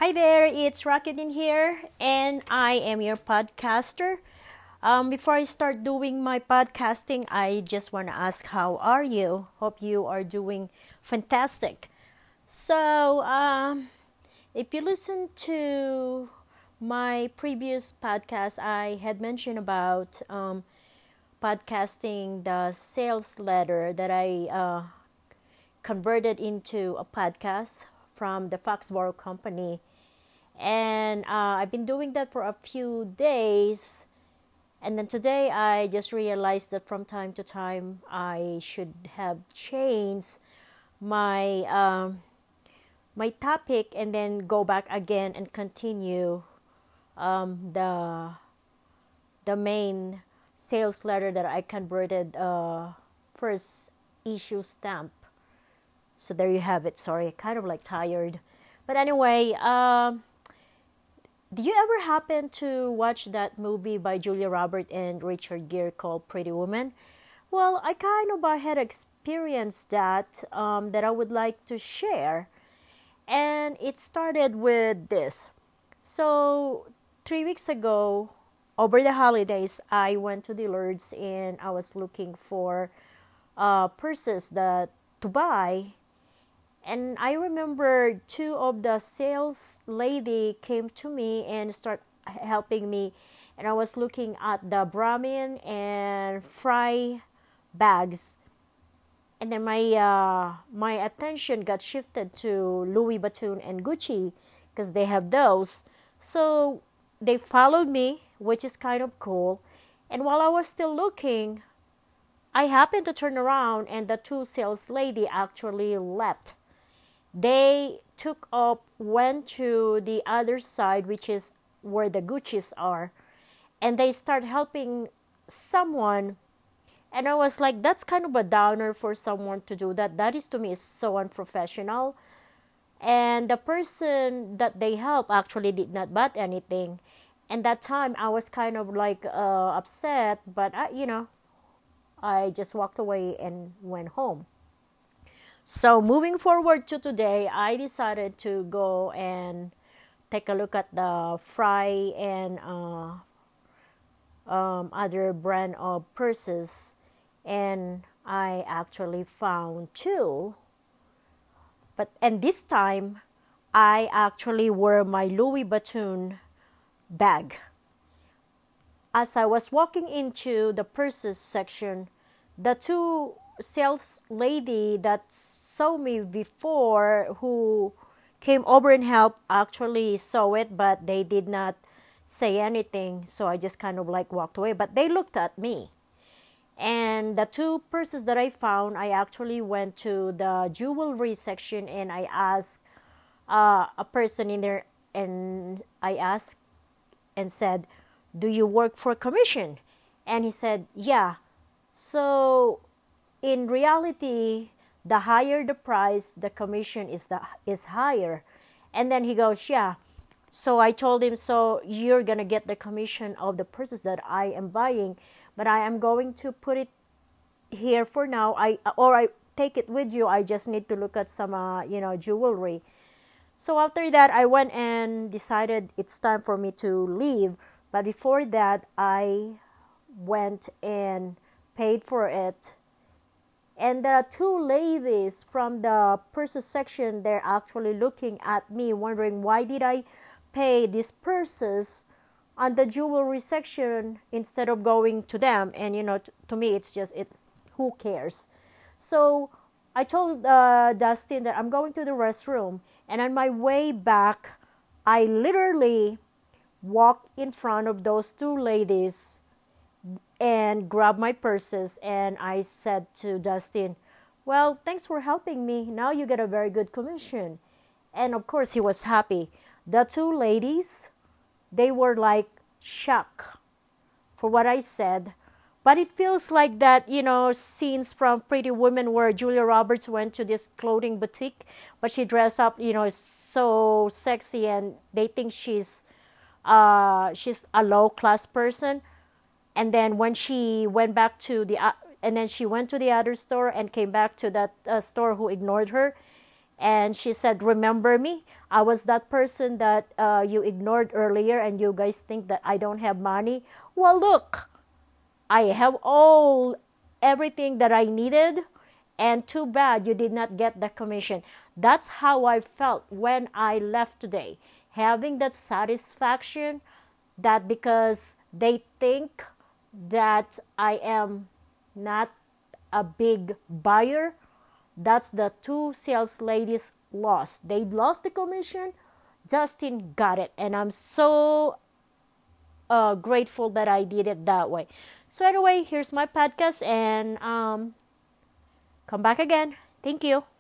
Hi there, it's Rakidin here, and I am your podcaster. Before I start doing my podcasting, I just want to ask, how are you? Hope you are doing fantastic. So, if you listen to my previous podcast, I had mentioned about podcasting the sales letter that I converted into a podcast from the Foxborough Company. And I've been doing that for a few days. And then today I just realized that from time to time I should have changed my my topic and then go back again and continue the main sales letter that I converted first issue stamp. So there you have it. Sorry, kind of like tired. But anyway, did you ever happen to watch that movie by Julia Roberts and Richard Gere called Pretty Woman? Well, I kind of had experienced that that I would like to share. And it started with this. So 3 weeks ago, over the holidays, I went to Dillard's and I was looking for purses that to buy. And I remember two of the sales lady came to me and start helping me. And I was looking at the Brahmin and Fry bags. And then my attention got shifted to Louis Vuitton and Gucci because they have those. So they followed me, which is kind of cool. And while I was still looking, I happened to turn around and the two sales lady actually left. They took up, went to the other side, which is where the Gucci's are, and they start helping someone. And I was like, that's kind of a downer for someone to do that. That is, to me, is so unprofessional. And the person that they helped actually did not buy anything. And that time I was kind of like upset, but I just walked away and went home. So moving forward to today, I decided to go and take a look at the Fry and other brand of purses, and I actually found two. And this time, I actually wore my Louis Vuitton bag. As I was walking into the purses section, the two sales lady that saw me before, who came over and helped, actually saw it, but they did not say anything. So I just kind of like walked away, but they looked at me. And the two purses that I found, I actually went to the jewelry section and I asked a person in there, and I asked and said, do you work for commission? And he said, yeah. So in reality, the higher the price, the commission is higher. And then he goes, yeah. So I told him, so you're going to get the commission of the purses that I am buying, but I am going to put it here for now. I take it with you. I just need to look at some jewelry. So after that, I went and decided it's time for me to leave. But before that, I went and paid for it. And the two ladies from the purses section, they're actually looking at me, wondering why did I pay these purses on the jewelry section instead of going to them. And to me, it's who cares. So I told Dustin that I'm going to the restroom, and on my way back, I literally walked in front of those two ladies and grabbed my purses, and I said to Dustin, well, thanks for helping me. Now you get a very good commission. And of course, he was happy. The two ladies, they were like shocked for what I said. But it feels like that, scenes from Pretty Woman where Julia Roberts went to this clothing boutique, but she dressed up, so sexy, and they think she's a low-class person. And then when she went back to she went to the other store and came back to that store who ignored her. And she said, remember me? I was that person that you ignored earlier, and you guys think that I don't have money. Well, look, I have everything that I needed, and too bad you did not get the commission. That's how I felt when I left today, having that satisfaction that because they think that I am not a big buyer, that's the two sales ladies lost. They lost the commission. Justin got it, and I'm so grateful that I did it that way. So anyway, here's my podcast, and come back again. Thank you.